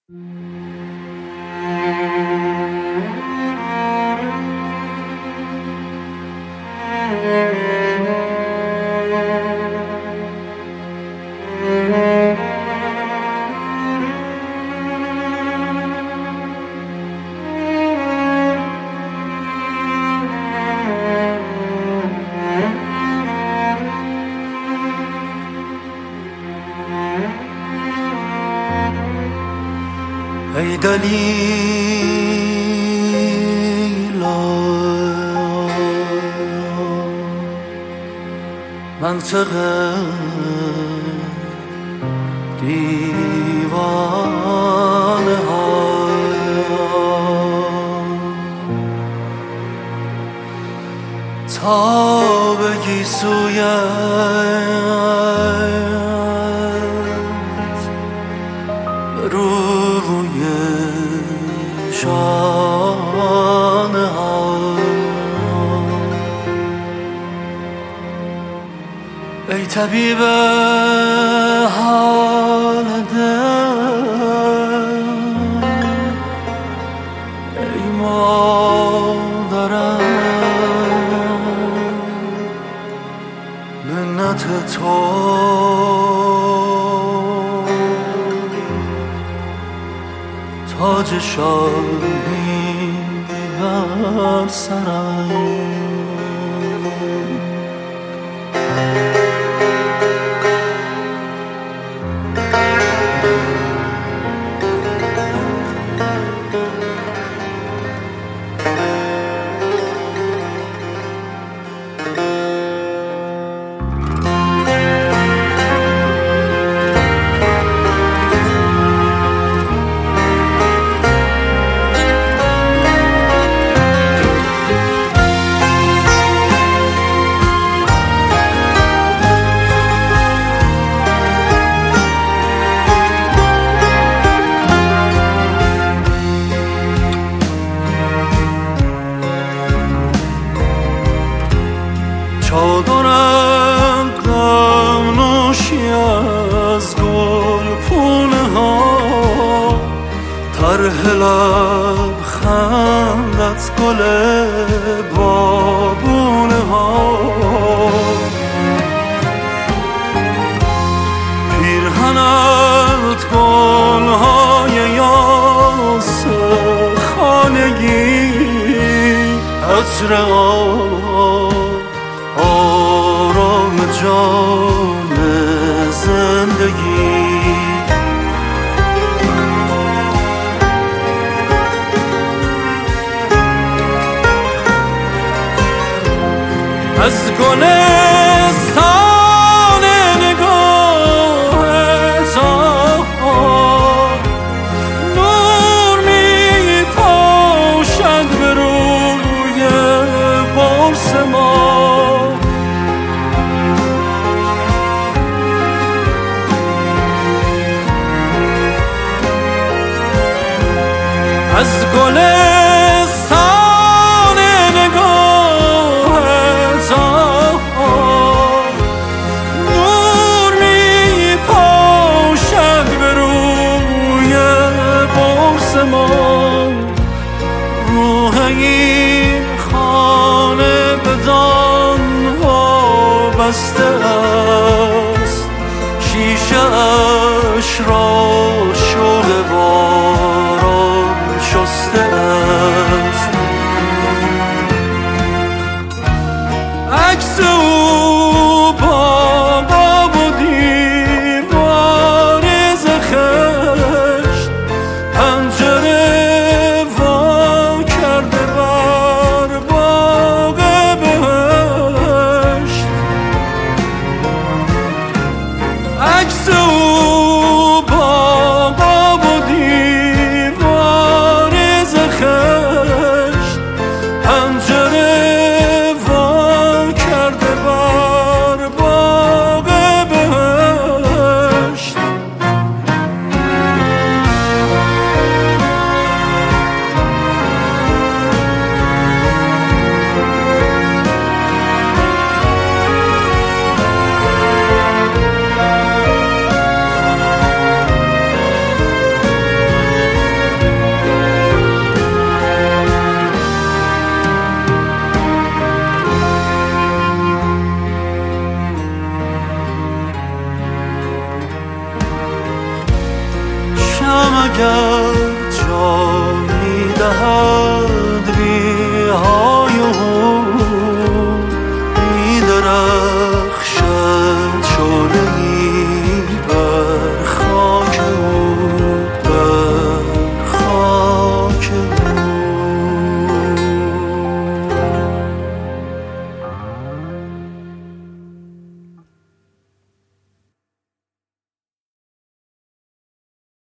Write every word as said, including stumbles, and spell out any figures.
ای دلیلا منطق دیوانه ها تا بگی سویت روی شانه ها ای طبیب حال دل ای مادرم منت تو تاج شاهی بر سرم چادرم قمناشی از گل پونه ها طرح لبخندت گل بابونه ها پیرهنت گل های یاس خانگی عطر آرام جان زندگی از گلستان نگاهت نور می پاشد به روی برس ما از گلستان نگاهت نور می پاشد به روی برس ما روح این خانه بدان وابسته است شیشه اش را شوق باران شسته است عکس او با باب و دیوار زخشت پنجره وا کرده بر باغ بهشت عکس او با گردد.